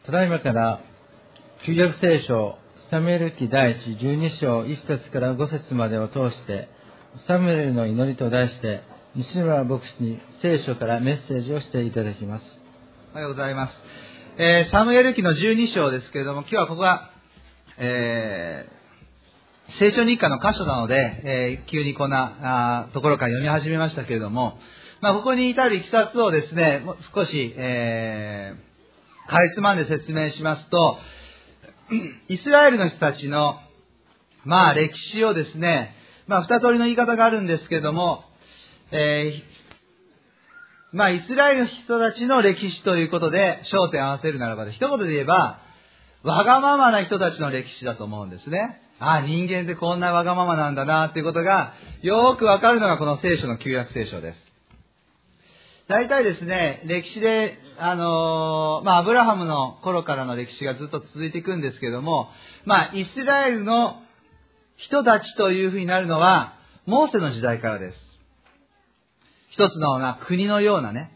ただいまから旧約聖書サムエル記第一12章1節から5節までを通してサムエルの祈りと題して西村牧師に聖書からメッセージをしていただきます。 おはようございます。サムエル記の12章ですけれども、今日はここが、聖書日課の箇所なので、急にこんなところから読み始めましたけれども、ここに至るいきさつをですね、もう少し、かいつまんで説明しますと、イスラエルの人たちの、歴史をですね、二通りの言い方があるんですけれども、イスラエルの人たちの歴史ということで焦点を合わせるならば、一言で言えば、わがままな人たちの歴史だと思うんですね。人間ってこんなわがままなんだなっていうことがよーくわかるのがこの聖書の旧約聖書です。大体ですね、歴史で、アブラハムの頃からの歴史がずっと続いていくんですけども、イスラエルの人たちというふうになるのは、モーセの時代からです。一つの国のようなね、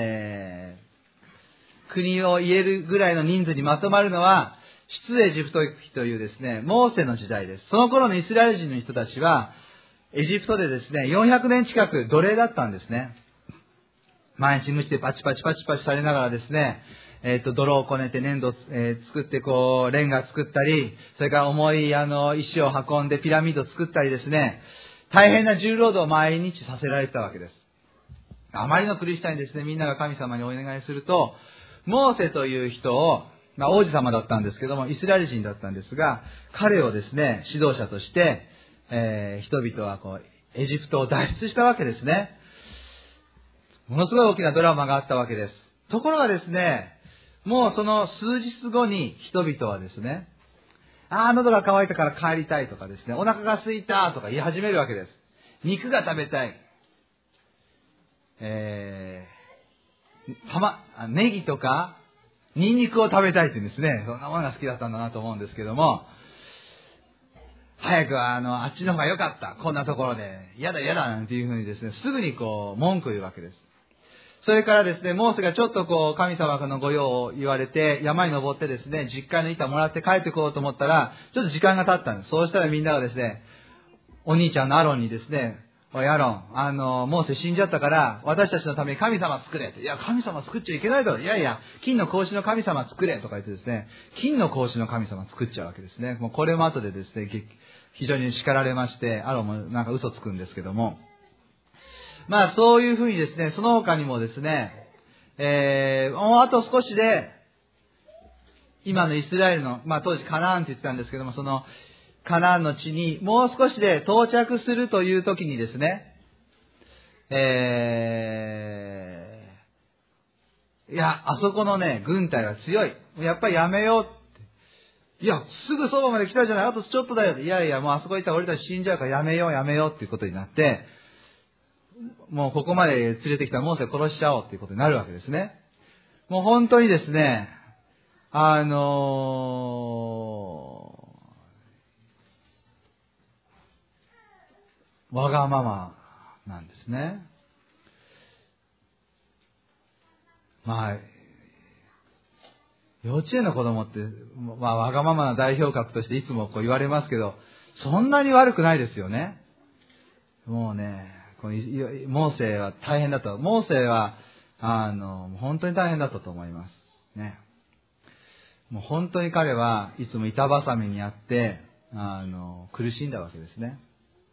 国を言えるぐらいの人数にまとまるのは、出エジプト記というですね、モーセの時代です。その頃のイスラエル人の人たちは、エジプトでですね、400年近く奴隷だったんですね。毎日無知でパチパチされながらですね、泥をこねて粘土を、作ってレンガ作ったり、それから重い石を運んでピラミッドを作ったりですね、大変な重労働を毎日させられてたわけです。あまりの苦しさにですね、みんなが神様にお願いすると、モーセという人を、王子様だったんですけども、イスラエル人だったんですが、彼をですね、指導者として、人々はエジプトを脱出したわけですね。ものすごい大きなドラマがあったわけです。ところがですね、もうその数日後に人々はですね、喉が渇いたから帰りたいとかですね、お腹が空いたとか言い始めるわけです。肉が食べたい。ネギとかニンニクを食べたいって言うんですね。そんなものが好きだったんだなと思うんですけども、早くあっちの方が良かった。こんなところで。嫌だなんていうふうにですね、すぐに文句を言うわけです。それからですね、モーセがちょっと神様の御用を言われて、山に登ってですね、実家の板もらって帰ってこうと思ったら、ちょっと時間が経ったんです。そうしたらみんながですね、お兄ちゃんのアロンにですね、おいアロン、モーセ死んじゃったから、私たちのために神様作れって。いや、神様作っちゃいけないだろ。いやいや、金の格子の神様作れとか言ってですね、金の格子の神様作っちゃうわけですね。もうこれも後でですね、非常に叱られまして、アロンもなんか嘘つくんですけども、そういうふうにですね、その他にもですね、もうあと少しで、今のイスラエルの、当時カナーンって言ってたんですけども、そのカナーンの地にもう少しで到着するという時にですね、いや、あそこのね、軍隊は強い。やっぱりやめようって。いや、すぐそばまで来たじゃない、あとちょっとだよ。いやいや、もうあそこ行ったら俺たち死んじゃうからやめようっていうことになって、もうここまで連れてきたモーセを殺しちゃおうっていうことになるわけですね。もう本当にですね、わがままなんですね。幼稚園の子供って、わがままな代表格としていつも言われますけど、そんなに悪くないですよね。もうね、モーセは大変だった。モーセは、本当に大変だったと思います。ね。もう本当に彼はいつも板挟みにあって、苦しんだわけですね。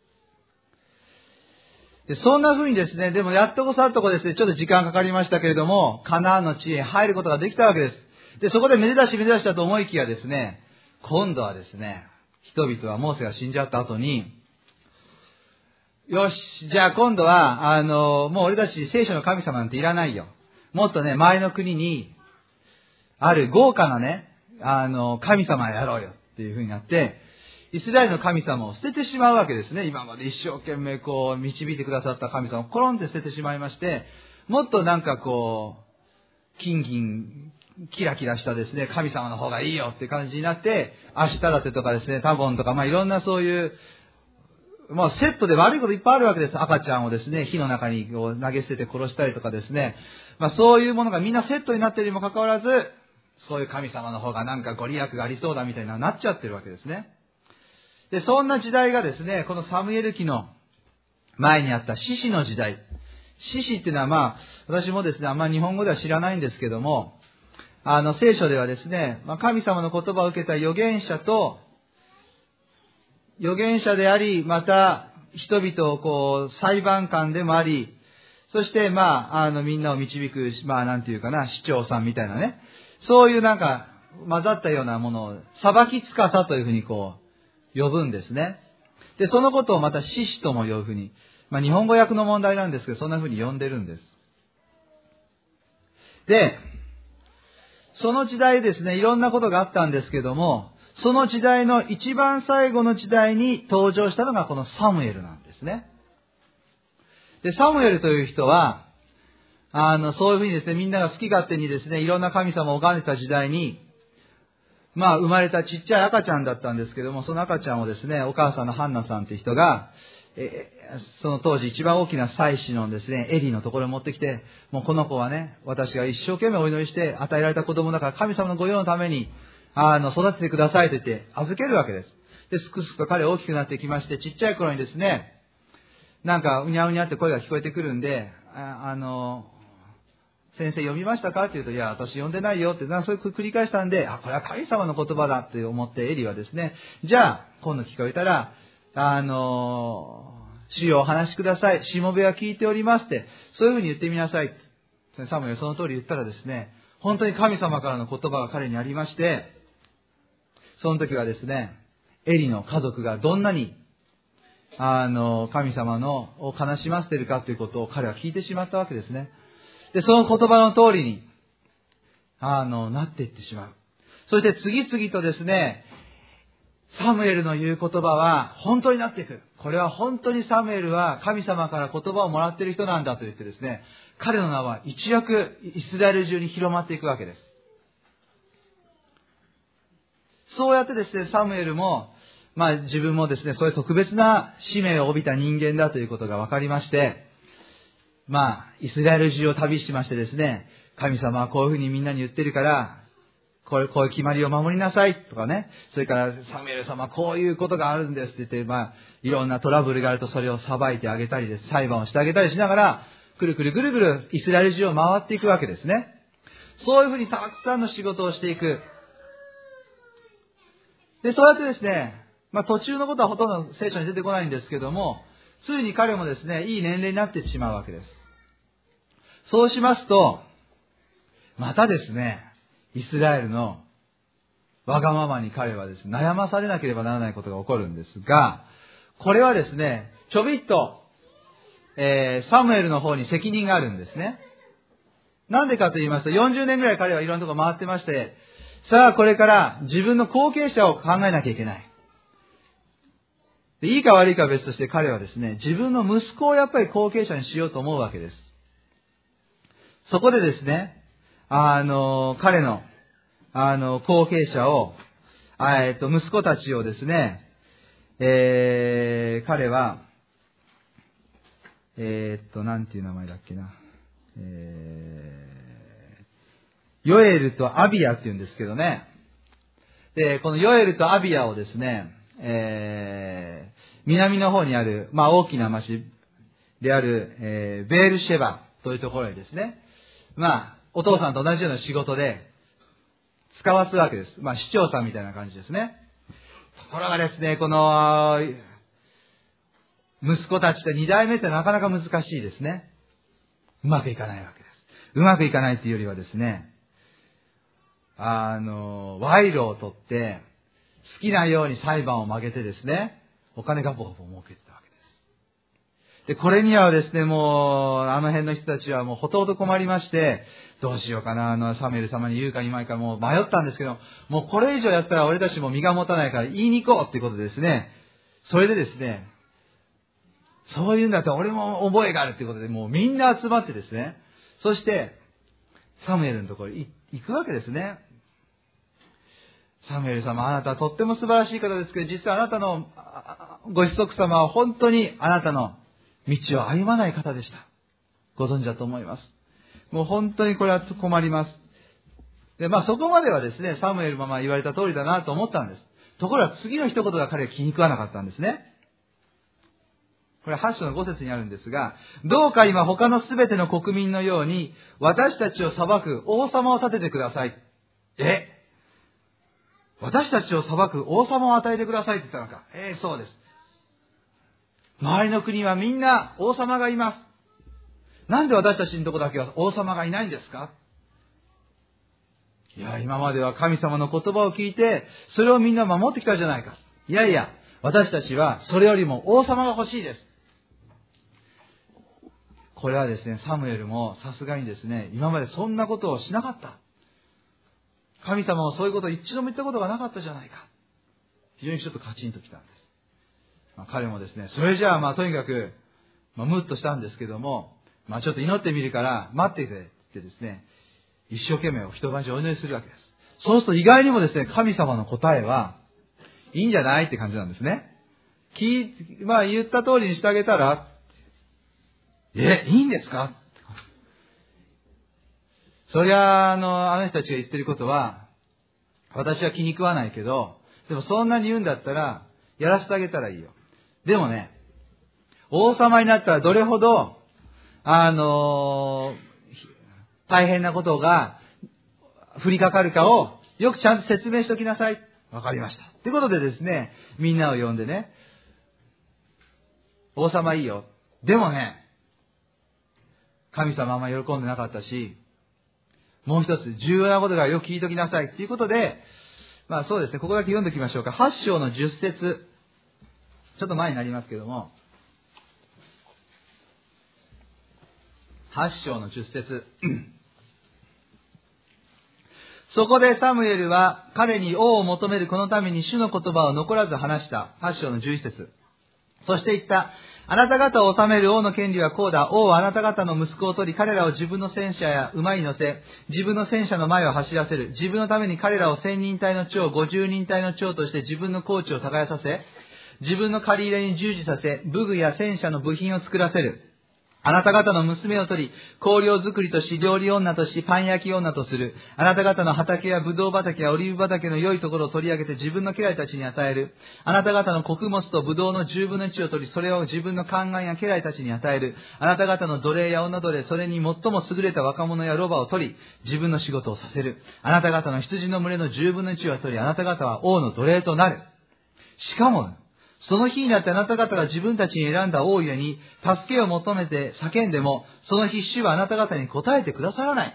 で、そんな風にですね、でもやっとこさっとこですね、ちょっと時間かかりましたけれども、カナーンの地へ入ることができたわけです。で、そこでめでたしだと思いきやですね、今度はですね、人々はモーセが死んじゃった後に、よし、じゃあ今度は、もう俺たち聖書の神様なんていらないよ。もっとね、周りの国に、ある豪華なね、神様やろうよっていう風になって、イスラエルの神様を捨ててしまうわけですね。今まで一生懸命導いてくださった神様をコロンって捨ててしまいまして、もっとなんか金銀、キラキラしたですね、神様の方がいいよって感じになって、アシュタラテとかですね、タボンとか、いろんなそういう、セットで悪いこといっぱいあるわけです。赤ちゃんをですね、火の中に投げ捨てて殺したりとかですね。そういうものがみんなセットになっているにもかかわらず、 そういう神様の方がなんかご利益がありそうだみたいななっちゃってるわけですね。で、そんな時代がですね、このサムエル記の前にあった士師の時代。士師っていうのは私もですね、あんまり日本語では知らないんですけども、聖書ではですね、神様の言葉を受けた預言者であり、また人々を裁判官でもあり、そしてみんなを導く、なんていうかな、市長さんみたいなね、そういうなんか混ざったようなものを裁き司というふうに呼ぶんですね。で、そのことをまた士師とも呼ぶふうに、日本語訳の問題なんですけど、そんなふうに呼んでるんです。で、その時代ですね、いろんなことがあったんですけども、その時代の一番最後の時代に登場したのがこのサムエルなんですね。で、サムエルという人は、そういうふうにですね、みんなが好き勝手にですね、いろんな神様を拝んでた時代に、生まれたちっちゃい赤ちゃんだったんですけども、その赤ちゃんをですね、お母さんのハンナさんっていう人が、その当時一番大きな祭司のですね、エリのところに持ってきて、もうこの子はね、私が一生懸命お祈りして与えられた子供だから神様の御用のために、育ててくださいと言って預けるわけです。で、すくすくと彼大きくなってきまして、ちっちゃい頃にですね、なんかうにゃうにゃって声が聞こえてくるんで、先生読みましたかって言うと、いや、私読んでないよって、そういう繰り返したんで、これは神様の言葉だって思ってエリはですね、じゃあ、今度聞こえたら、主よお話しください。しもべは聞いておりますって、そういうふうに言ってみなさい。サムエルその通り言ったらですね、本当に神様からの言葉が彼にありまして、その時はですね、エリの家族がどんなに、神様を悲しませているかということを彼は聞いてしまったわけですね。で、その言葉の通りに、なっていってしまう。そして次々とですね、サムエルの言う言葉は本当になっていく。これは本当にサムエルは神様から言葉をもらっている人なんだと言ってですね、彼の名は一躍イスラエル中に広まっていくわけです。そうやってですね、サムエルも、自分もですね、そういう特別な使命を帯びた人間だということが分かりまして、イスラエル中を旅しましてですね、神様はこういうふうにみんなに言ってるから、こういう決まりを守りなさいとかね、それからサムエル様こういうことがあるんですって言って、いろんなトラブルがあるとそれを裁いてあげたりです、裁判をしてあげたりしながら、くるくるぐるぐるイスラエル中を回っていくわけですね。そういうふうにたくさんの仕事をしていく。で、そうやってですね、途中のことはほとんど聖書に出てこないんですけども、ついに彼もですね、いい年齢になってしまうわけです。そうしますと、またですね、イスラエルのわがままに彼はですね、悩まされなければならないことが起こるんですが、これはですね、ちょびっと、サムエルの方に責任があるんですね。なんでかと言いますと、40年ぐらい彼はいろんなところ回ってまして、さあこれから自分の後継者を考えなきゃいけない。で、いいか悪いかは別として彼はですね、自分の息子をやっぱり後継者にしようと思うわけです。そこでですね、彼の、後継者を、息子たちをですね、彼は、なんていう名前だっけな。ヨエルとアビアって言うんですけどね。で、このヨエルとアビアをですね、南の方にある、大きな町である、ベールシェバというところにですね、お父さんと同じような仕事で使わすわけです。市長さんみたいな感じですね。ところがですね、この、息子たちと二代目ってなかなか難しいですね。うまくいかないわけです。うまくいかないっていうよりはですね、賄賂を取って、好きなように裁判を曲げてですね、お金がボコボコ儲けてたわけです。で、これにはですね、もう、あの辺の人たちはもうほとんど困りまして、どうしようかな、サムエル様に言うか言わないかもう迷ったんですけど、もうこれ以上やったら俺たちも身が持たないから言いに行こうっていうことでですね、それでですね、そういうんだったら俺も覚えがあるっていうことで、もうみんな集まってですね、そして、サムエルのところに行くわけですね。サムエル様、あなたはとっても素晴らしい方ですけど、実はあなたのご子息様は本当にあなたの道を歩まない方でした。ご存知だと思います。もう本当にこれは困ります。 で、そこまではですね、サムエルも言われた通りだなと思ったんです。ところが次の一言が彼が気に食わなかったんですね。これ8章の5節にあるんですが、どうか今他のすべての国民のように、私たちを裁く王様を立ててください。私たちを裁く王様を与えてくださいって言ったのか。そうです。周りの国はみんな王様がいます。なんで私たちのとこだけは王様がいないんですか？いや、今までは神様の言葉を聞いて、それをみんな守ってきたじゃないか。いやいや、私たちはそれよりも王様が欲しいです。これはですね、サムエルもさすがにですね、今までそんなことをしなかった。神様はそういうことを一度も言ったことがなかったじゃないか。非常にちょっとカチンときたんです。彼もですね、それじゃあとにかく、ムッとしたんですけども、ちょっと祈ってみるから待っててってですね、一生懸命一晩中お祈りするわけです。そうすると意外にもですね、神様の答えは、いいんじゃないって感じなんですね。言った通りにしてあげたら、いいんですか？そりゃ、あの人たちが言ってることは、私は気に食わないけど、でもそんなに言うんだったら、やらせてあげたらいいよ。でもね、王様になったらどれほど、大変なことが降りかかるかを、よくちゃんと説明しておきなさい。わかりました。ということでですね、みんなを呼んでね、王様いいよ。でもね、神様あんま喜んでなかったし、もう一つ重要なことがよく聞いておきなさい。ということで、そうですね、ここだけ読んでおきましょうか。8章の10節。ちょっと前になりますけども、8章の10節。そこでサムエルは彼に王を求めるこのために主の言葉を残らず話した。8章の11節。そして言った。あなた方を治める王の権利はこうだ。王はあなた方の息子を取り、彼らを自分の戦車や馬に乗せ、自分の戦車の前を走らせる。自分のために彼らを1000人隊の長、50人隊の長として自分のコーチを耕させ、自分の借り入れに従事させ、武具や戦車の部品を作らせる。あなた方の娘を取り、香料作りとし、料理女とし、パン焼き女とする。あなた方の畑やブドウ畑やオリーブ畑の良いところを取り上げて自分の家来たちに与える。あなた方の穀物とブドウの10分の1を取り、それを自分の宦官や家来たちに与える。あなた方の奴隷や女奴隷、それに最も優れた若者やロバを取り、自分の仕事をさせる。あなた方の羊の群れの10分の1を取り、あなた方は王の奴隷となる。しかも、その日になってあなた方が自分たちに選んだ王ゆえに、助けを求めて叫んでも、その必死はあなた方に答えてくださらない。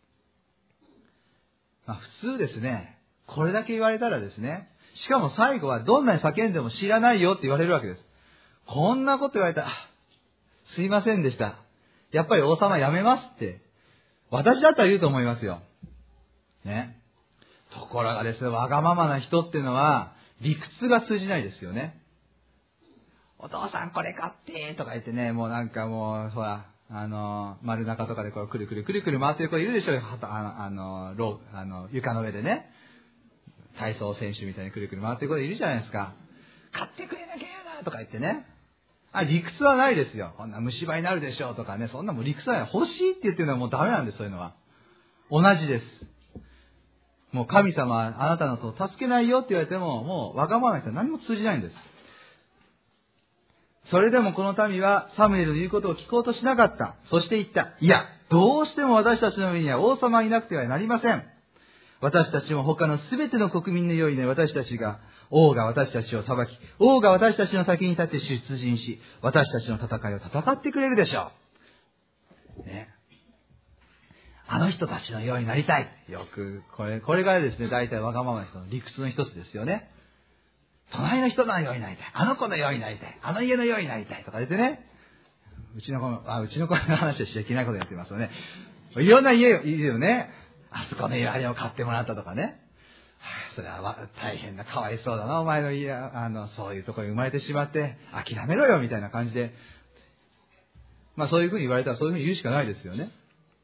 普通ですね、これだけ言われたらですね、しかも最後はどんなに叫んでも知らないよって言われるわけです。こんなこと言われたら、すいませんでした。やっぱり王様やめますって、私だったら言うと思いますよ。ね。ところがですね、わがままな人っていうのは、理屈が通じないですよね。お父さんこれ買ってとか言ってね、もうなんかもう、ほら、丸中とかでこうくるくるくるくる回ってる子いるでしょうよ。床の上でね。体操選手みたいにくるくる回ってる子いるじゃないですか。買ってくれなきゃやだとか言ってね。理屈はないですよ。こんな虫歯になるでしょうとかね。そんなもう理屈はない。欲しいって言ってるのはもうダメなんです、そういうのは。同じです。もう神様はあなたのことを助けないよって言われても、もうわがままな人は何も通じないんです。それでもこの民はサムエルの言うことを聞こうとしなかった。そして言った。いや、どうしても私たちの上には王様がいなくてはなりません。私たちも他のすべての国民のようにね、王が私たちを裁き、王が私たちの先に立って出陣し、私たちの戦いを戦ってくれるでしょう。ね。あの人たちのようになりたい。よく、これがですね、大体わがままな人の理屈の一つですよね。隣の人のようになりたい。あの子のようになりたい。あの家のようになりたい。とか言ってね。うちの子の話はしちゃいけないことやってますよね。いろんな家いるよね。あそこの家あれを買ってもらったとかね。それは大変な、かわいそうだな、お前の家、そういうところに生まれてしまって、諦めろよ、みたいな感じで。そういうふうに言われたらそういうふうに言うしかないですよね。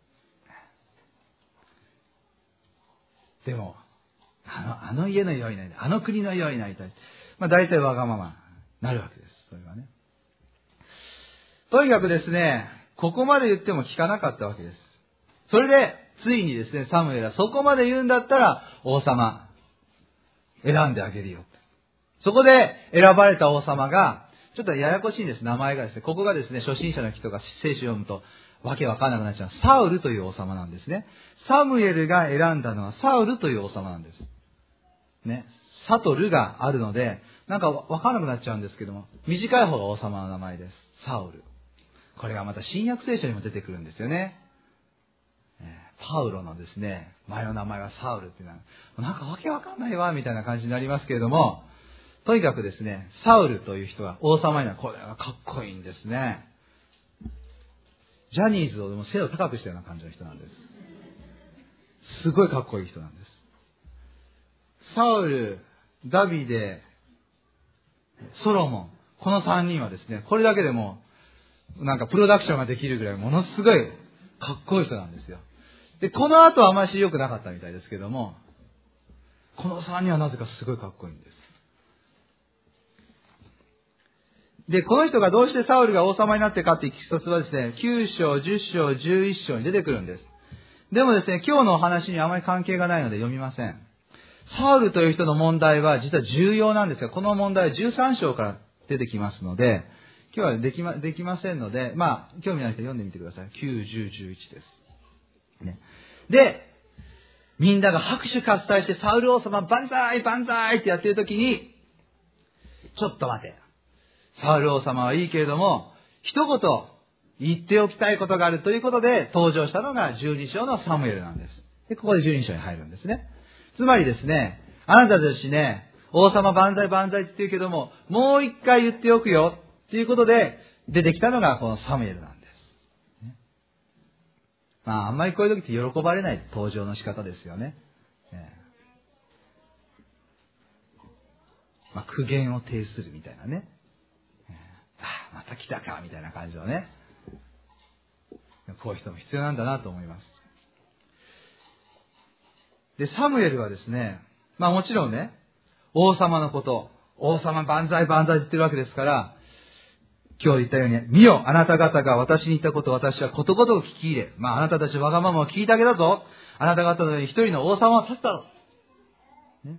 でも、あの家のようになりたい。あの国のようになりたい。大体わがままになるわけです。それはね。とにかくですね、ここまで言っても聞かなかったわけです。 それで、ついにですね、サムエルはそこまで言うんだったら、王様、選んであげるよ。そこで選ばれた王様が、ちょっとややこしいんです、名前がですね。ここがですね、初心者の人が聖書読むと、わけわかんなくなっちゃう。サウルという王様なんですね。サムエルが選んだのはサウルという王様なんです。ね。サとルがあるので、なんかわかんなくなっちゃうんですけども、短い方が王様の名前です。サウル。これがまた新約聖書にも出てくるんですよね。パウロのですね、前の名前はサウルっていうのは、なんかわけわかんないわ、みたいな感じになりますけれども、とにかくですね、サウルという人が王様になる。これはかっこいいんですね。ジャニーズをでも背を高くしたような感じの人なんです。すごいかっこいい人なんです。サウル、ダビデ、ソロモン、この3人はですね、これだけでも、なんかプロダクションができるぐらいものすごいかっこいい人なんですよ。で、この後はあまり良くなかったみたいですけども、この3人はなぜかすごいかっこいいんです。で、この人がどうしてサウルが王様になってかっていう一つはですね、9章、10章、11章に出てくるんです。でもですね、今日のお話にあまり関係がないので読みません。サウルという人の問題は実は重要なんですが、この問題は13章から出てきますので、今日はできませんので、興味のある人読んでみてください。9、10、11です。ね。で、みんなが拍手喝采してサウル王様万歳万歳ってやってる時に、ちょっと待て。サウル王様はいいけれども、一言言っておきたいことがあるということで登場したのが12章のサムエルなんです。で、ここで12章に入るんですね。つまりですね、あなたたちね、王様万歳万歳って言うけども、もう一回言っておくよっていうことで出てきたのがこのサムエルなんです。ね、あんまりこういう時って喜ばれない登場の仕方ですよね。苦言を呈するみたいなね。また来たかみたいな感じのね。こういう人も必要なんだなと思います。で、サムエルはですね、もちろんね、王様のこと、王様万歳万歳って言ってるわけですから、今日言ったように、見よ、あなた方が私に言ったことを私はことごとく聞き入れ、あなたたちわがままを聞いたけだぞ。あなた方のように一人の王様を立ったろ。ね。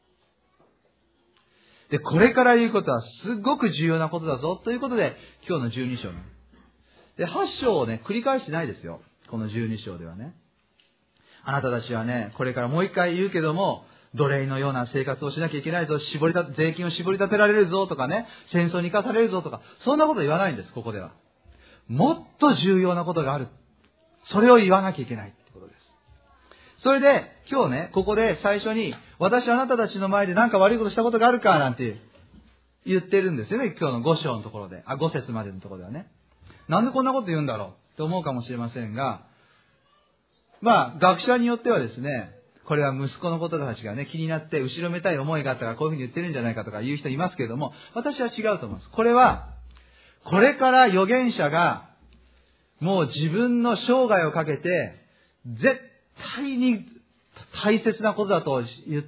で、これから言うことはすごく重要なことだぞということで、今日の12章ね。で、8章をね、繰り返してないですよ。この12章ではね。あなたたちはね、これからもう一回言うけども、奴隷のような生活をしなきゃいけないぞ、税金を絞り立てられるぞとかね、戦争に生かされるぞとか、そんなこと言わないんです、ここでは。もっと重要なことがある。それを言わなきゃいけないってことです。それで、今日ね、ここで最初に、私はあなたたちの前で何か悪いことしたことがあるかなんて言ってるんですよね、今日の5章のところで。5節までのところではね。なんでこんなこと言うんだろうって思うかもしれませんが、学者によってはですね、これは息子のことたちがね、気になって後ろめたい思いがあったからこういうふうに言ってるんじゃないかとか言う人いますけれども、私は違うと思います。これは、これから預言者が、もう自分の生涯をかけて、絶対に大切なことだと言って、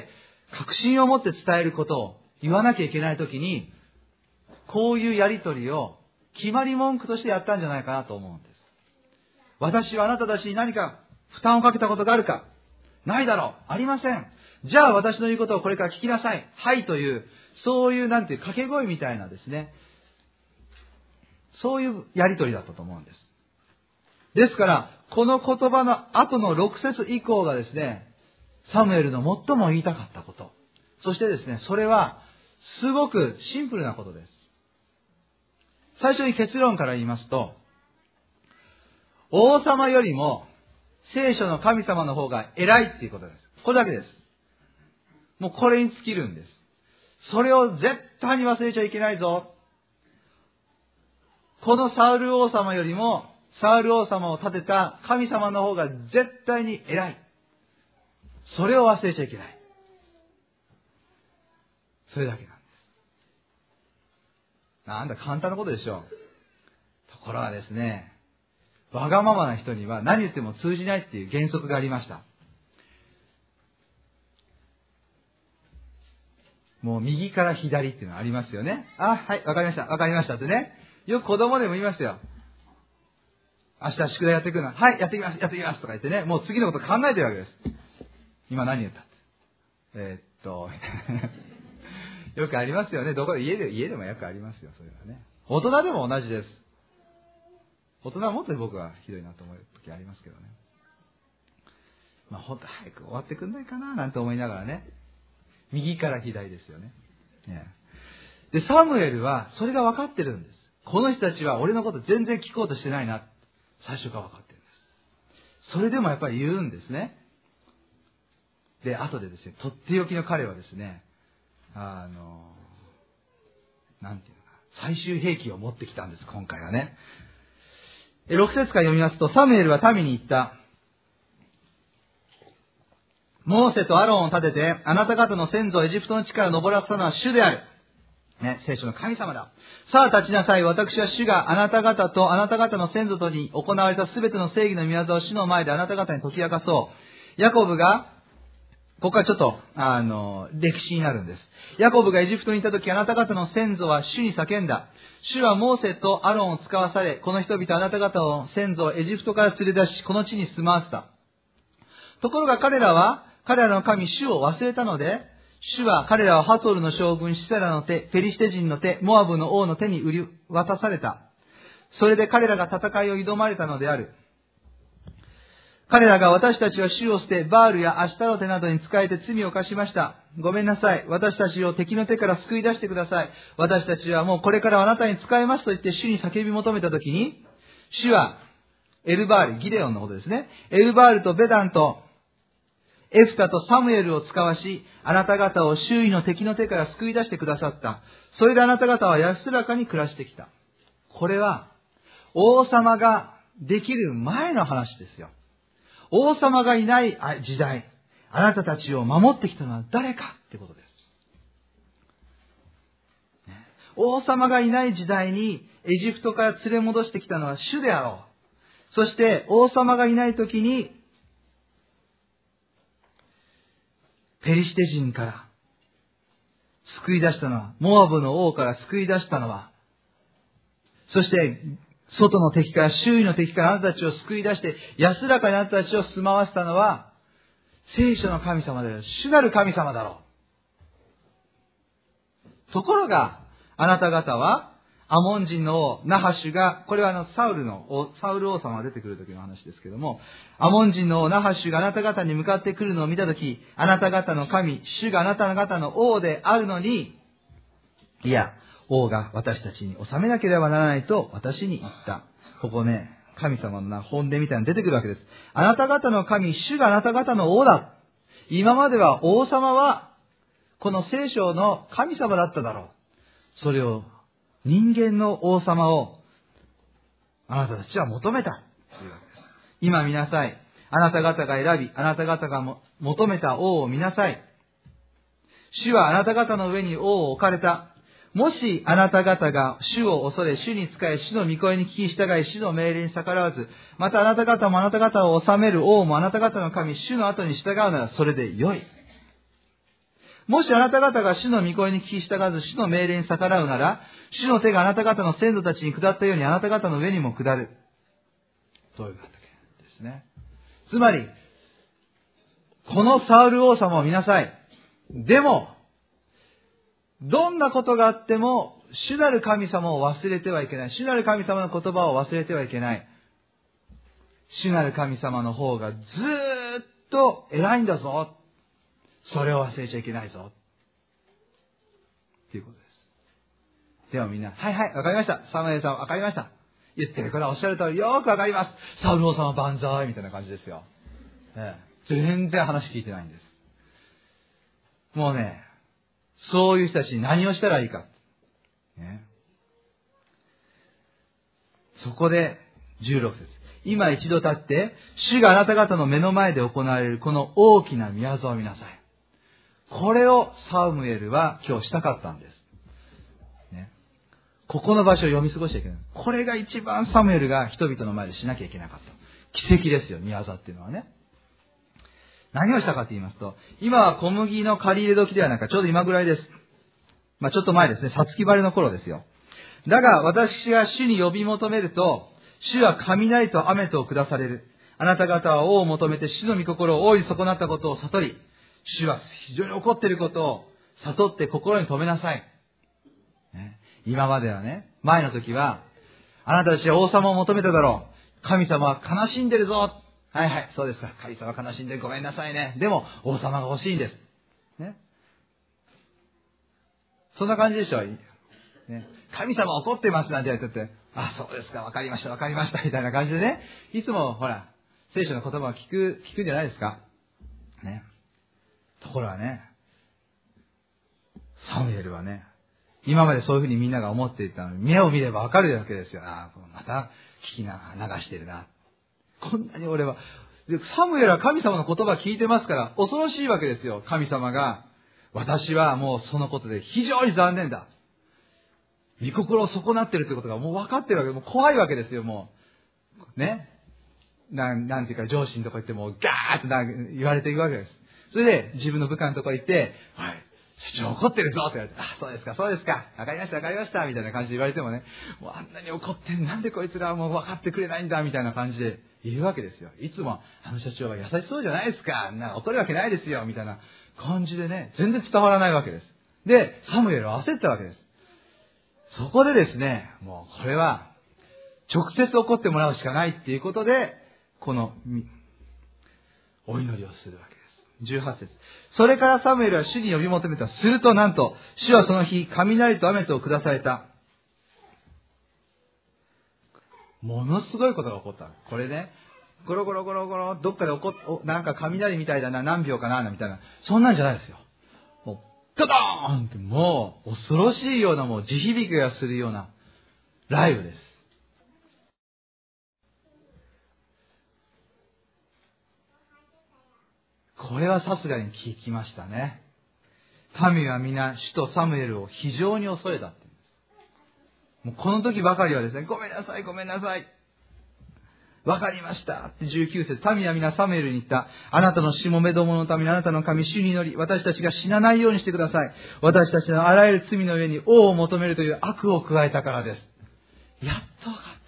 確信を持って伝えることを言わなきゃいけないときに、こういうやりとりを決まり文句としてやったんじゃないかなと思うんです。私はあなたたちに何か負担をかけたことがあるか？ないだろう。ありません。じゃあ私の言うことをこれから聞きなさい。はいという、そういう掛け声みたいなですね。そういうやりとりだったと思うんです。ですから、この言葉の後の6節以降がですね、サムエルの最も言いたかったこと。そしてですね、それはすごくシンプルなことです。最初に結論から言いますと、王様よりも聖書の神様の方が偉いっていうことです。これだけです。もうこれに尽きるんです。それを絶対に忘れちゃいけないぞ。このサウル王様よりも、サウル王様を立てた神様の方が絶対に偉い。それを忘れちゃいけない。それだけなんです。なんだ簡単なことでしょう。ところがですね、わがままな人には何言っても通じないっていう原則がありました。もう右から左っていうのがありますよね。はい、わかりました、わかりましたってね。よく子供でも言いますよ。 明日宿題やってくるな。はい、やってきます、やってきますとか言ってね、もう次のこと考えてるわけです。今何言ったって。みたいな。よくありますよね。家でもよくありますよ、それはね。大人でも同じです。大人はもっと僕はひどいなと思う時ありますけどね。本当早く終わってくんないかななんて思いながらね。右から左ですよね。で、サムエルはそれが分かってるんです。この人たちは俺のこと全然聞こうとしてないな。最初から分かってるんです。それでもやっぱり言うんですね。で、後でですね、とっておきの彼はですね、なんていうのか、最終兵器を持ってきたんです、今回はね。6節から読みますと、サムエルは民に言った。モーセとアロンを立てて、あなた方の先祖をエジプトの地から登らせたのは主である。ね、聖書の神様だ。さあ立ちなさい。私は主があなた方とあなた方の先祖とに行われたすべての正義の御業を主の前であなた方に解き明かそう。ヤコブが、ここはちょっと、歴史になるんです。ヤコブがエジプトにいたとき、あなた方の先祖は主に叫んだ。主はモーセとアロンを使わされ、この人々あなた方の先祖をエジプトから連れ出し、この地に住まわせた。ところが彼らは、彼らの神主を忘れたので、主は彼らをハトルの将軍シセラの手、ペリシテ人の手、モアブの王の手に売り渡された。それで彼らが戦いを挑まれたのである。彼らが私たちは主を捨て、バールやアシタロテなどに仕えて罪を犯しました。ごめんなさい。私たちを敵の手から救い出してください。私たちはもうこれからあなたに仕えますと言って主に叫び求めたときに、主はエルバール、ギデオンのことですね。エルバールとベダンとエフタとサムエルを使わし、あなた方を周囲の敵の手から救い出してくださった。それであなた方は安らかに暮らしてきた。これは王様ができる前の話ですよ。王様がいない時代、あなたたちを守ってきたのは誰かってことです。王様がいない時代にエジプトから連れ戻してきたのは主であろう。そして王様がいない時にペリシテ人から救い出したのは、モアブの王から救い出したのは、そして外の敵から周囲の敵からあなたたちを救い出して安らかにあなたたちを住まわせたのは聖書の神様である主なる神様だろう。ところがあなた方はアモン人の王ナハシュが、これはサウル王様が出てくる時の話ですけども、アモン人の王ナハシュがあなた方に向かってくるのを見た時、あなた方の神主があなた方の王であるのに、いや王が私たちに治めなければならないと私に言った。ここね、神様の本音みたいなの出てくるわけです。あなた方の神主があなた方の王だ。今までは王様はこの聖書の神様だっただろう。それを人間の王様をあなたたちは求めたというわけです。今見なさい。あなた方が選び、あなた方が求めた王を見なさい。主はあなた方の上に王を置かれた。もしあなた方が主を恐れ、主に仕え、主の御声に聞き従い、主の命令に逆らわず、またあなた方もあなた方を治める王もあなた方の神、主の後に従うならそれでよい。もしあなた方が主の御声に聞き従わず、主の命令に逆らうなら、主の手があなた方の先祖たちに下ったようにあなた方の上にも下る。というわけですね。つまり、このサウル王様を見なさい。でも、どんなことがあっても、主なる神様を忘れてはいけない。主なる神様の言葉を忘れてはいけない。主なる神様の方がずーっと偉いんだぞ。それを忘れちゃいけないぞ。ということです。ではみんな、はいはい、わかりました。サムエルさんわかりました。言ってるからおっしゃる通りよくわかります。サウル王様万歳みたいな感じですよ。全然話聞いてないんです。もうね、そういう人たちに何をしたらいいか。そこで16節。今一度立って、主があなた方の目の前で行われるこの大きな宮座を見なさい。これをサムエルは今日したかったんです。ここの場所を読み過ごしちゃいけない。これが一番サムエルが人々の前でしなきゃいけなかった。奇跡ですよ、宮座っていうのはね。何をしたかと言いますと、今は小麦の借り入れ時ではないか、ちょうど今ぐらいです。ちょっと前ですね、五月晴れの頃ですよ。だが私が主に呼び求めると、 主は雷と雨とを下される。あなた方は王を求めて主の御心を大いに損なったことを悟り、主は非常に怒っていることを悟って心に留めなさい。ね、今まではね、前の時は、あなたたちは王様を求めただろう。神様は悲しんでるぞ。はいはい、そうですか。神様は悲しんでごめんなさいね。でも、王様が欲しいんです。ね。そんな感じでしょ。ね、神様怒ってますなんて言ってて、あ、そうですか、わかりました、わかりました、みたいな感じでね、いつも、ほら、聖書の言葉を聞くんじゃないですか。ね。ところがね、サムエルはね、今までそういうふうにみんなが思っていたのに、目を見ればわかるわけですよ。ああ、また聞き流してるな。こんなに俺は、サムエルは神様の言葉聞いてますから、恐ろしいわけですよ。神様が、私はもうそのことで非常に残念だ。御心を損なってるってことがもう分かってるわけで、もう怖いわけですよ、もう。ね。なんていうか上司のとこ行ってもうガーッと言われていくわけです。それで自分の部下のとこ行って、はい、社長怒ってるぞって言われて、あ、そうですか、そうですか、わかりました、わかりました、みたいな感じで言われてもね、もうあんなに怒ってん、なんでこいつらはもう分かってくれないんだ、みたいな感じで言うわけですよ。いつも、あの社長は優しそうじゃないですか、怒るわけないですよ、みたいな感じでね、全然伝わらないわけです。で、サムエルは焦ったわけです。そこでですね、もうこれは、直接怒ってもらうしかないっていうことで、この、お祈りをするわけです。18節。それからサムエルは主に呼び求めた。するとなんと、主はその日、雷と雨とを下された。ものすごいことが起こった。これね、ゴロゴロゴロゴロ、どっかでなんか雷みたいだな、何秒かな、みたいな。そんなんじゃないですよ。もう、ドドーンってもう、恐ろしいような、もう地響きがするような、雷雨です。これはさすがに聞きましたね。民は皆、主とサムエルを非常に恐れたって言うんです。もうこの時ばかりはですね、ごめんなさい、ごめんなさい。わかりましたって19節。民は皆サムエルに言った。あなたのしもべどものためにあなたの神主に祈り、私たちが死なないようにしてください。私たちのあらゆる罪の上に王を求めるという悪を加えたからです。やっとわかった。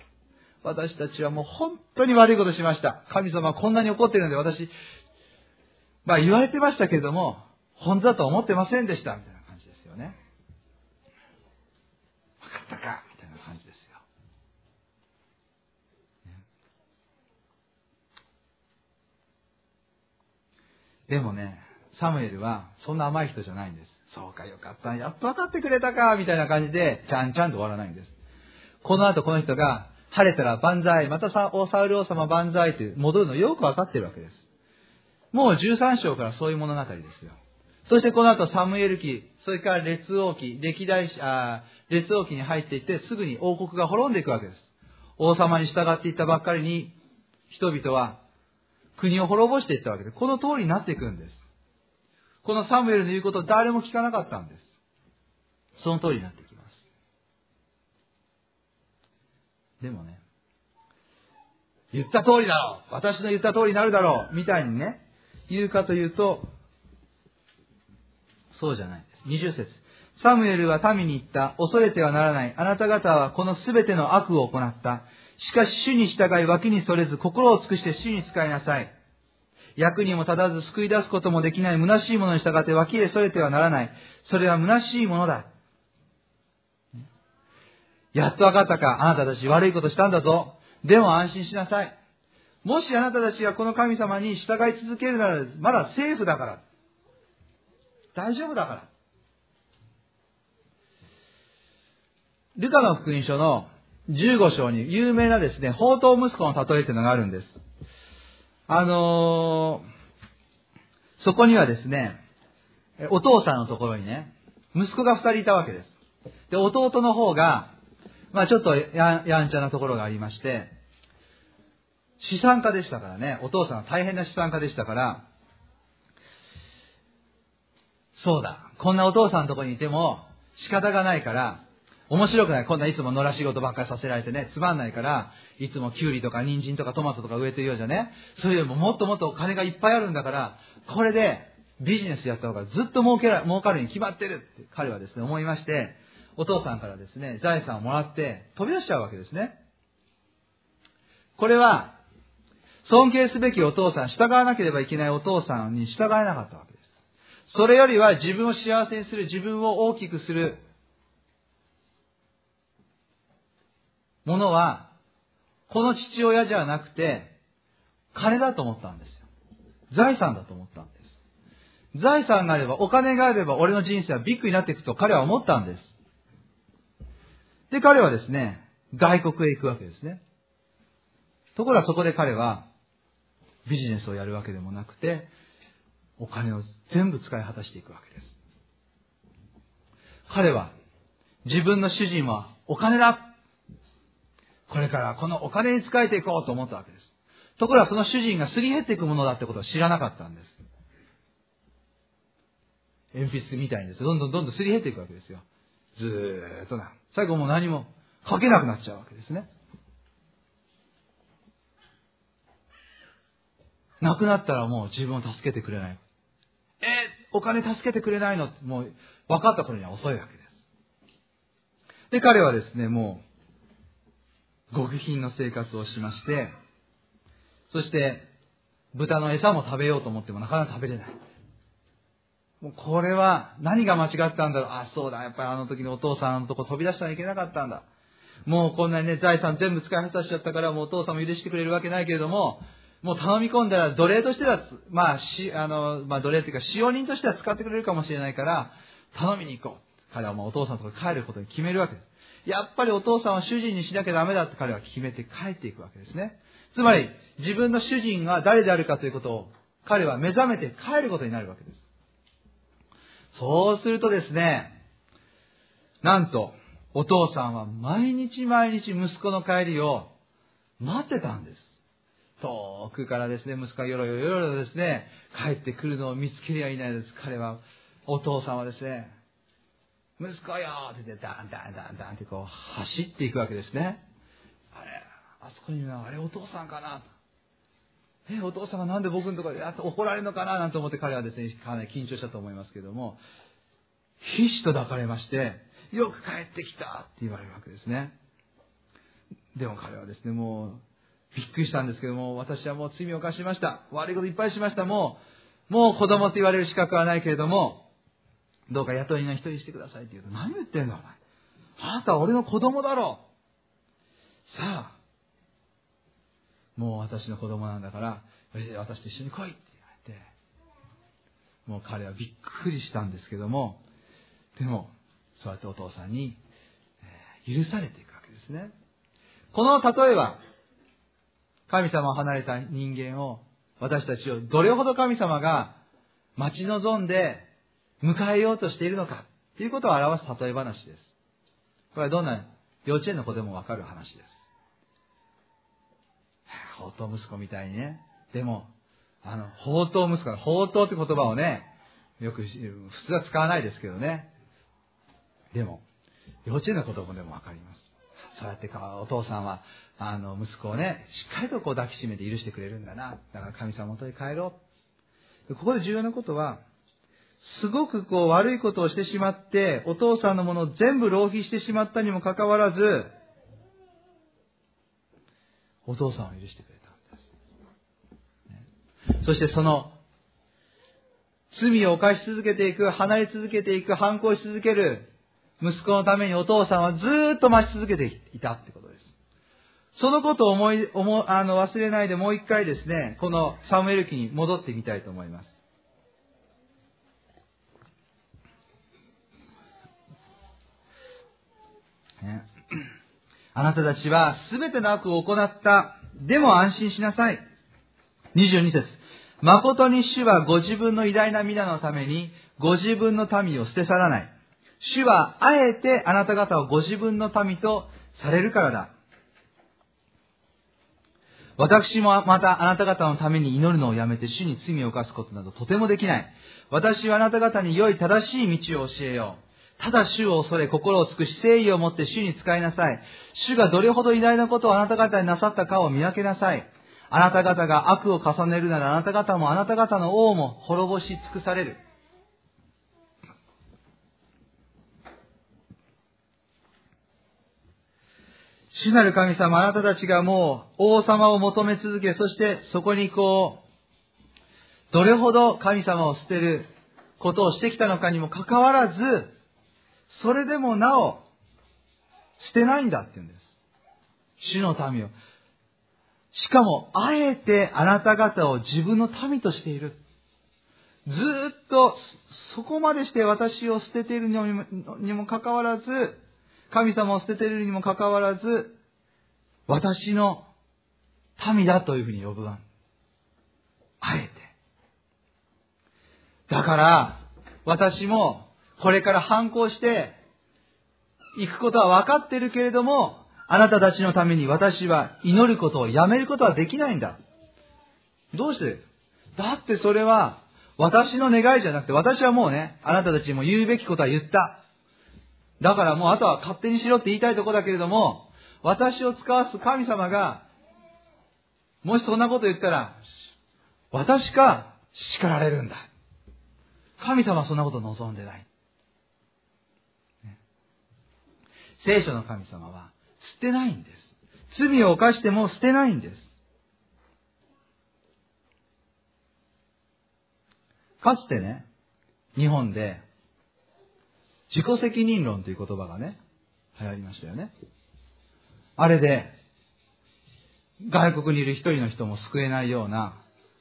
私たちはもう本当に悪いことしました。神様はこんなに怒っているので私、言われてましたけれども、本当だとは思ってませんでした。みたいな感じですよね。わかったかみたいな感じですよ。でもね、サムエルはそんな甘い人じゃないんです。そうか、よかった。やっと分かってくれたかみたいな感じで、ちゃんちゃんと終わらないんです。この後この人が、晴れたら万歳、またサウル王様万歳って戻るのよく分かってるわけです。もう13章からそういう物語ですよ。そしてこの後サムエル記、それから列王記に入っていってすぐに王国が滅んでいくわけです。王様に従っていったばっかりに人々は国を滅ぼしていったわけです。この通りになっていくんです。このサムエルの言うことを誰も聞かなかったんです。その通りになっていきます。でもね、言った通りだろう、私の言った通りになるだろうみたいにね、言うかというと、そうじゃないです。20節。サムエルは民に言った。恐れてはならない。あなた方はこのすべての悪を行った。しかし主に従い脇にそれず心を尽くして主に仕えなさい。役にも立たず救い出すこともできない虚しいものに従って脇へそれてはならない。それは虚しいものだ。やっとわかったか。あなたたち悪いことしたんだぞ。でも安心しなさい。もしあなたたちがこの神様に従い続けるなら、まだセーフだから。大丈夫だから。ルカの福音書の15章に有名なですね、放蕩息子の例えというのがあるんです。そこにはですね、お父さんのところにね、息子が2人いたわけです。で、弟の方が、ちょっとやんちゃなところがありまして、資産家でしたからね、お父さんは大変な資産家でしたから、そうだ、こんなお父さんのところにいても仕方がないから、面白くない。こんないつも野良仕事ばっかりさせられてね、つまんないから、いつもキュウリとか人参とかトマトとか植えてるようじゃね、それよりももっともっと金がいっぱいあるんだから、これでビジネスやった方がずっと儲かるに決まってるって彼はですね、思いまして、お父さんからですね、財産をもらって飛び出しちゃうわけですね。 これは、尊敬すべきお父さん、従わなければいけないお父さんに従えなかったわけです。それよりは自分を幸せにする、自分を大きくするものは、この父親じゃなくて、金だと思ったんですよ。財産だと思ったんです。財産があれば、お金があれば、俺の人生はビッグになっていくと彼は思ったんです。で、彼はですね、外国へ行くわけですね。ところがそこで彼は、ビジネスをやるわけでもなくて、お金を全部使い果たしていくわけです。彼は、自分の主人はお金だ。これからこのお金に使えていこうと思ったわけです。ところがその主人がすり減っていくものだってことを知らなかったんです。鉛筆みたいにです。どんどんすり減っていくわけですよ。ずーっとな。最後もう何も書けなくなっちゃうわけですね。亡くなったらもう自分を助けてくれない。お金助けてくれないのってもう分かった頃には遅いわけです。で、彼はですね、もう極貧の生活をしまして、そして豚の餌も食べようと思ってもなかなか食べれない。もうこれは何が間違ったんだろう。あ、そうだ。やっぱりあの時のお父さんのとこ飛び出したらいけなかったんだ。もうこんなにね、財産全部使い果たしちゃったから、もうお父さんも許してくれるわけないけれども、もう頼み込んだら奴隷としては、奴隷というか使用人としては使ってくれるかもしれないから、頼みに行こう。彼はもうお父さんのところに帰ることに決めるわけです。やっぱりお父さんは主人にしなきゃダメだって彼は決めて帰っていくわけですね。つまり、自分の主人が誰であるかということを、彼は目覚めて帰ることになるわけです。そうするとですね、なんと、お父さんは毎日息子の帰りを待ってたんです。遠くからですね、息子がよろよろですね、帰ってくるのを見つけりゃいないです。お父さんはですね、息子よって言って、ダンってこう、走っていくわけですね。あそこにいるのは、あれお父さんかなと。お父さんがなんで僕のところで怒られるのかななんて思って彼はですね、かなり緊張したと思いますけれども、必死と抱かれまして、よく帰ってきたって言われるわけですね。でも彼はですね、もう、びっくりしたんですけども、私はもう罪を犯しました。悪いこといっぱいしました。もう子供って言われる資格はないけれども、どうか雇い人一人してくださいって言うと、何言ってんのお前。あなたは俺の子供だろう。さあ、もう私の子供なんだから、私と一緒に来いって言われて、もう彼はびっくりしたんですけども、でも、そうやってお父さんに、許されていくわけですね。この例えは、神様を離れた人間を、私たちをどれほど神様が待ち望んで迎えようとしているのかということを表す例え話です。これはどんな幼稚園の子でもわかる話です。放蕩息子みたいにね。でも、放蕩息子、放蕩って言葉をね、よく普通は使わないですけどね。でも、幼稚園の子供でもわかります。そうやってお父さんは、息子をね、しっかりと抱きしめて許してくれるんだな。だから神様の元に帰ろう。ここで重要なことは、すごく悪いことをしてしまって、お父さんのものを全部浪費してしまったにもかかわらず、お父さんを許してくれたんです。そしてその、罪を犯し続けていく、離れ続けていく、反抗し続ける、息子のためにお父さんはずーっと待ち続けていたってことです。そのことを忘れないでもう一回ですね、このサムエル記に戻ってみたいと思います。あなたたちはすべての悪を行った。でも安心しなさい。22節。誠に主はご自分の偉大な皆のためにご自分の民を捨て去らない。主はあえてあなた方をご自分の民とされるからだ。私もまたあなた方のために祈るのをやめて主に罪を犯すことなどとてもできない。私はあなた方に良い正しい道を教えよう。ただ主を恐れ心を尽くし誠意を持って主に仕えなさい。主がどれほど偉大なことをあなた方になさったかを見分けなさい。あなた方が悪を重ねるならあなた方もあなた方の王も滅ぼし尽くされる。 主なる神様、あなたたちがもう王様を求め続け、そしてそこにどれほど神様を捨てることをしてきたのかにもかかわらず、それでもなお捨てないんだって言うんです。主の民を。しかも、あえてあなた方を自分の民としている。ずーっとそこまでして私を捨てているにもかかわらず、神様を捨てているにもかかわらず、私の民だというふうに呼ぶ。あえて。だから、私もこれから反抗していくことは分かっているけれども、あなたたちのために私は祈ることをやめることはできないんだ。どうして？だってそれは私の願いじゃなくて、私はもうね、あなたたちにも言うべきことは言った。だからもうあとは勝手にしろって言いたいところだけれども、私を使わす神様が、もしそんなこと言ったら、私が叱られるんだ。神様はそんなことを望んでない。聖書の神様は捨てないんです。罪を犯しても捨てないんです。かつてね、日本で自己責任論という言葉がね、流行りましたよね。あれで、外国にいる一人の人も救えないような、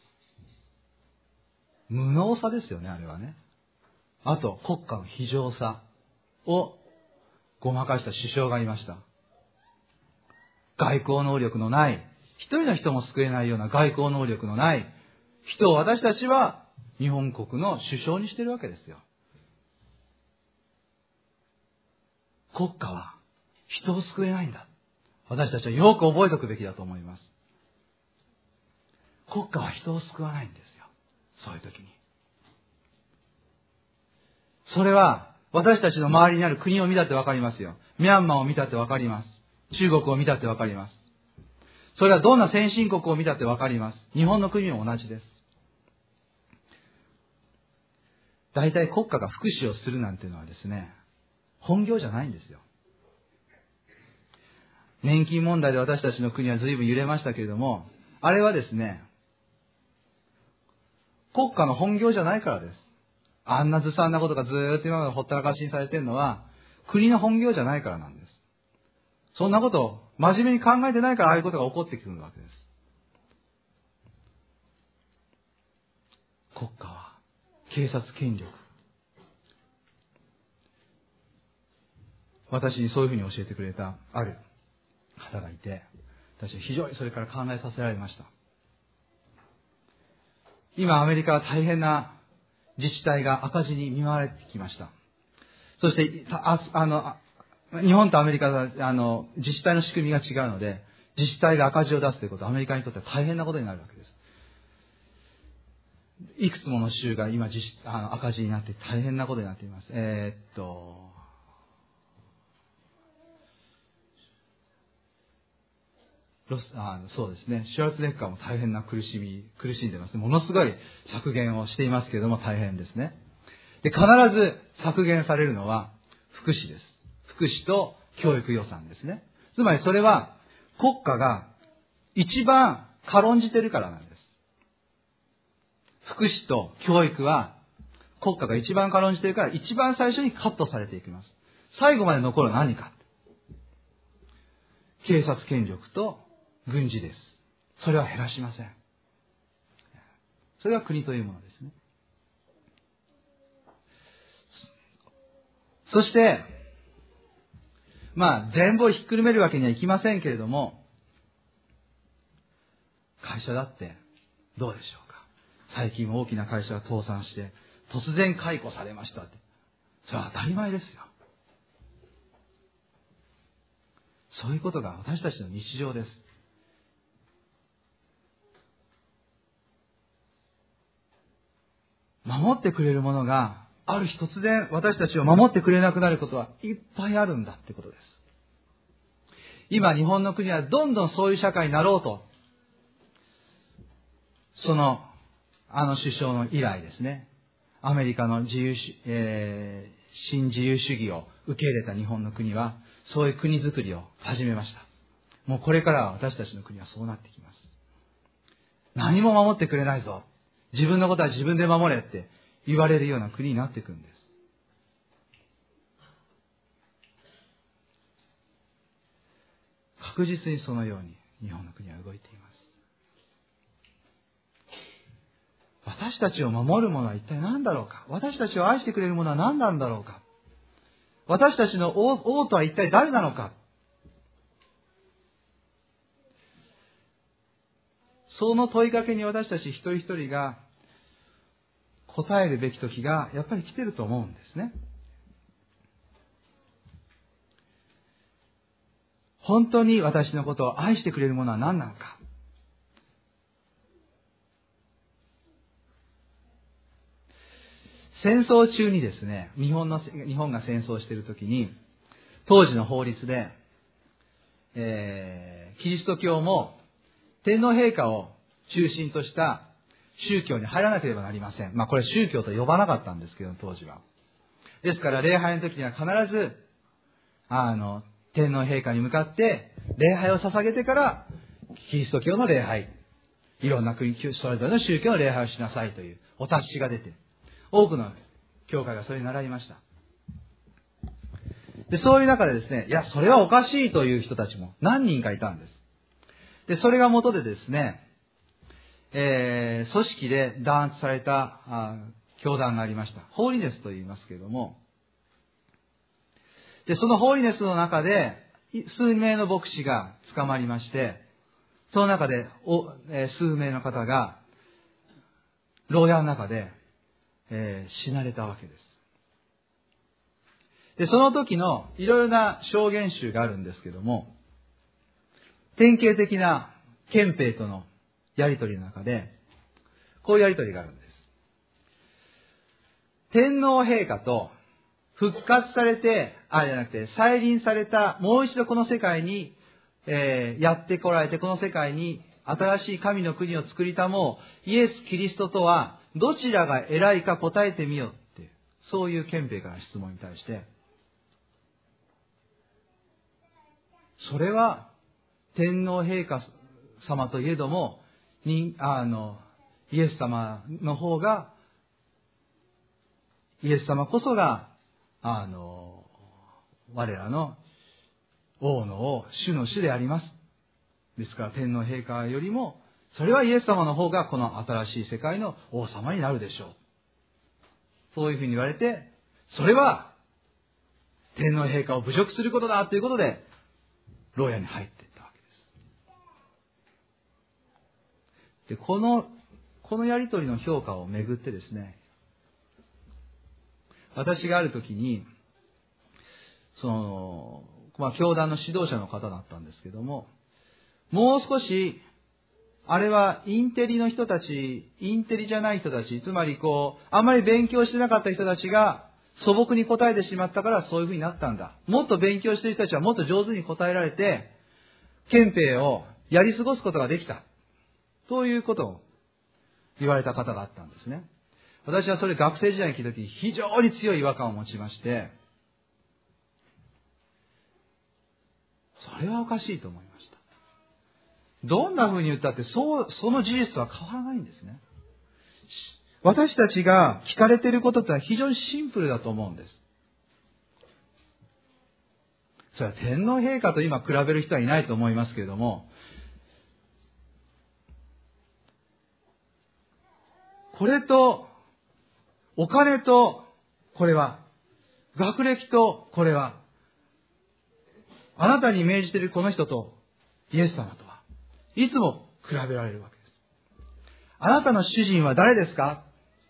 無能さですよね、あれはね。あと、国家の非常さをごまかした首相がいました。外交能力のない、一人の人も救えないような外交能力のない人を私たちは日本国の首相にしているわけですよ。国家は人を救えないんだ。私たちはよく覚えておくべきだと思います。国家は人を救わないんですよ。そういう時に。それは私たちの周りにある国を見たってわかりますよ。ミャンマーを見たってわかります。中国を見たってわかります。それはどんな先進国を見たってわかります。日本の国も同じです。大体国家が福祉をするなんていうのはですね、本業じゃないんですよ。年金問題で私たちの国は随分揺れましたけれども、あれはですね、国家の本業じゃないからです。あんなずさんなことがずーっと今までほったらかしにされているのは、国の本業じゃないからなんです。そんなことを真面目に考えてないからああいうことが起こってくるわけです。国家は警察権力。私にそういうふうに教えてくれたある方がいて、私は非常にそれから考えさせられました。今アメリカは大変な自治体が赤字に見舞われてきました。そして日本とアメリカは自治体の仕組みが違うので、自治体が赤字を出すということはアメリカにとっては大変なことになるわけです。いくつもの州が今赤字になって大変なことになっています。そうですね。シュワルツェネッカーも大変な苦しんでます。ものすごい削減をしていますけれども大変ですね。で、必ず削減されるのは福祉です。福祉と教育予算ですね。つまりそれは国家が一番軽んじてるからなんです。福祉と教育は国家が一番軽んじてるから一番最初にカットされていきます。最後まで残る何か。警察権力と軍事です。それは減らしません。それは国というものですね。そして、全部をひっくるめるわけにはいきませんけれども、会社だってどうでしょうか。最近大きな会社が倒産して、突然解雇されましたって。それは当たり前ですよ。そういうことが私たちの日常です。守ってくれるものがある日突然私たちを守ってくれなくなることはいっぱいあるんだってことです。今日本の国はどんどんそういう社会になろうと、首相の以来ですね、アメリカの新自由主義を受け入れた日本の国はそういう国づくりを始めました。 もうこれから私たちの国はそうなってきます。何も守ってくれないぞ。自分のことは自分で守れって言われるような国になっていくんです。確実にそのように日本の国は動いています。私たちを守るものは一体何だろうか。私たちを愛してくれるものは何なんだろうか。私たちの王とは一体誰なのか。その問いかけに私たち一人一人が答えるべき時がやっぱり来てると思うんですね。本当に私のことを愛してくれるものは何なのか。戦争中にですね、日本が戦争している時に、当時の法律で、キリスト教も天皇陛下を中心とした宗教に入らなければなりません。これ宗教と呼ばなかったんですけど、当時は。ですから礼拝の時には必ず、天皇陛下に向かって礼拝を捧げてから、キリスト教の礼拝、いろんな国、それぞれの宗教の礼拝をしなさいというお達しが出て、多くの教会がそれに習いました。で、そういう中でですね、いや、それはおかしいという人たちも何人かいたんです。で、それが元でですね、組織で弾圧された教団がありました。ホーリネスと言いますけれども、で、そのホーリネスの中で、数名の牧師が捕まりまして、その中で、数名の方が、牢屋の中で、死なれたわけです。で、その時のいろいろな証言集があるんですけども、典型的な憲兵とのやりとりの中で、こういうやりとりがあるんです。天皇陛下と復活されて、再臨された、もう一度この世界に、やってこられて、この世界に新しい神の国を作りたもう、イエス・キリストとは、どちらが偉いか答えてみよって、そういう憲兵から質問に対して、それは、天皇陛下様といえども、イエス様の方が、イエス様こそが、我らの王の王、主の主であります。ですから天皇陛下よりも、それはイエス様の方がこの新しい世界の王様になるでしょう。そういうふうに言われて、それは天皇陛下を侮辱することだということで、牢屋に入っていったわけです。で、このやりとりの評価をめぐってですね、私がある時に、教団の指導者の方だったんですけども、もう少し、あれはインテリの人たち、インテリじゃない人たち、つまりあまり勉強してなかった人たちが素朴に答えてしまったからそういうふうになったんだ。もっと勉強している人たちはもっと上手に答えられて、憲兵をやり過ごすことができた。そういうことを言われた方があったんですね。私はそれ学生時代に聞いたときに非常に強い違和感を持ちまして、それはおかしいと思いました。どんな風に言ったって、その事実は変わらないんですね。私たちが聞かれていることってのは非常にシンプルだと思うんです。それは天皇陛下と今比べる人はいないと思いますけれども、これと、お金と、これは、学歴と、これは、あなたに命じているこの人と、イエス様とは、いつも比べられるわけです。あなたの主人は誰ですか？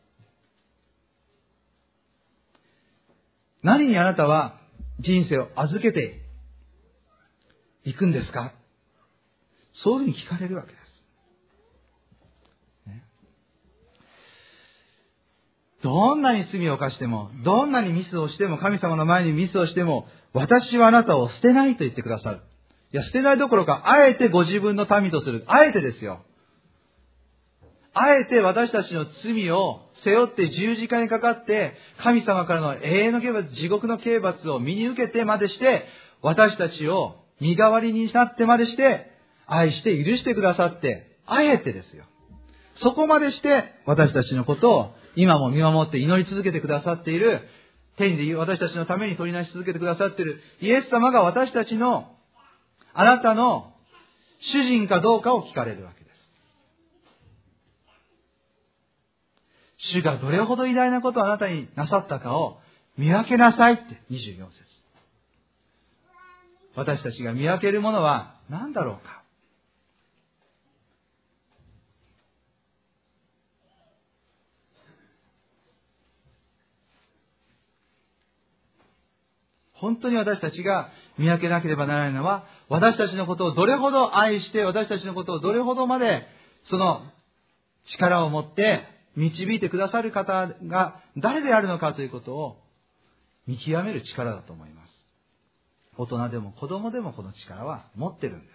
何にあなたは人生を預けていくんですか？そういうふうに聞かれるわけです。どんなに罪を犯しても、どんなにミスをしても、神様の前にミスをしても、私はあなたを捨てないと言ってくださる。いや、捨てないどころか、あえてご自分の民とする。あえてですよ。あえて私たちの罪を背負って十字架にかかって、神様からの永遠の刑罰、地獄の刑罰を身に受けてまでして、私たちを身代わりになってまでして、愛して許してくださって、あえてですよ。そこまでして私たちのことを今も見守って祈り続けてくださっている、天で私たちのために取りなし続けてくださっているイエス様が私たちの、あなたの主人かどうかを聞かれるわけです。主がどれほど偉大なことをあなたになさったかを見分けなさいって24節。私たちが見分けるものは何だろうか。本当に私たちが見分けなければならないのは、私たちのことをどれほど愛して、私たちのことをどれほどまでその力を持って導いてくださる方が誰であるのかということを見極める力だと思います。大人でも子供でもこの力は持ってるんです。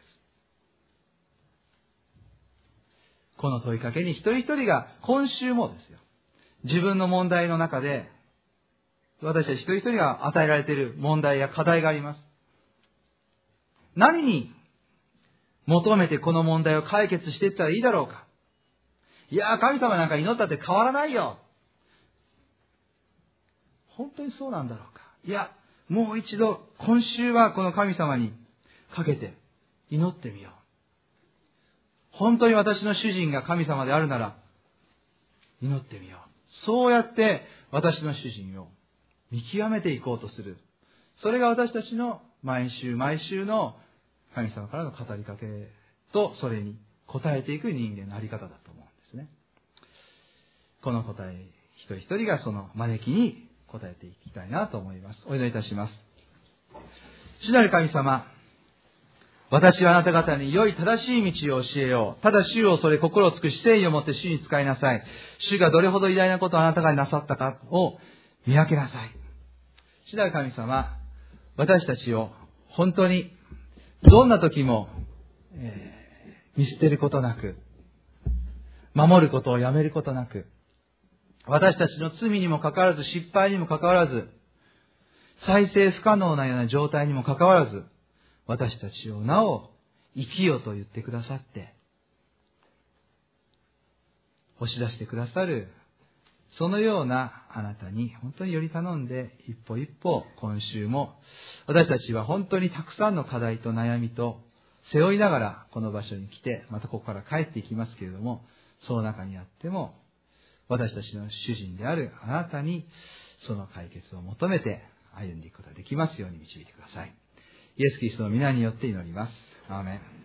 この問いかけに一人一人が今週もですよ、自分の問題の中で私たち一人一人が与えられている問題や課題があります。何に求めてこの問題を解決していったらいいだろうか。いやー、神様なんか祈ったって変わらないよ。本当にそうなんだろうか。いや、もう一度今週はこの神様にかけて祈ってみよう。本当に私の主人が神様であるなら祈ってみよう。そうやって私の主人を見極めていこうとする。それが私たちの毎週毎週の神様からの語りかけと、それに応えていく人間のあり方だと思うんですね。この答え、一人一人がその招きに応えていきたいなと思います。お祈りいたします。主なる神様、私はあなた方に良い正しい道を教えよう。ただ主をそれ心を尽くし誠意を持って主に使いなさい。主がどれほど偉大なことをあなたがなさったかを見分けなさい。主なる神様、私たちを本当にどんな時も、見捨てることなく、守ることをやめることなく、私たちの罪にもかかわらず、失敗にもかかわらず、再生不可能なような状態にもかかわらず、私たちをなお生きよと言ってくださって、押し出してくださる、そのようなあなたに本当により頼んで、一歩一歩今週も私たちは本当にたくさんの課題と悩みと背負いながらこの場所に来て、またここから帰っていきますけれども、その中にあっても私たちの主人であるあなたにその解決を求めて歩んでいくことができますように導いてください。イエス・キリストの皆によって祈ります。アーメン。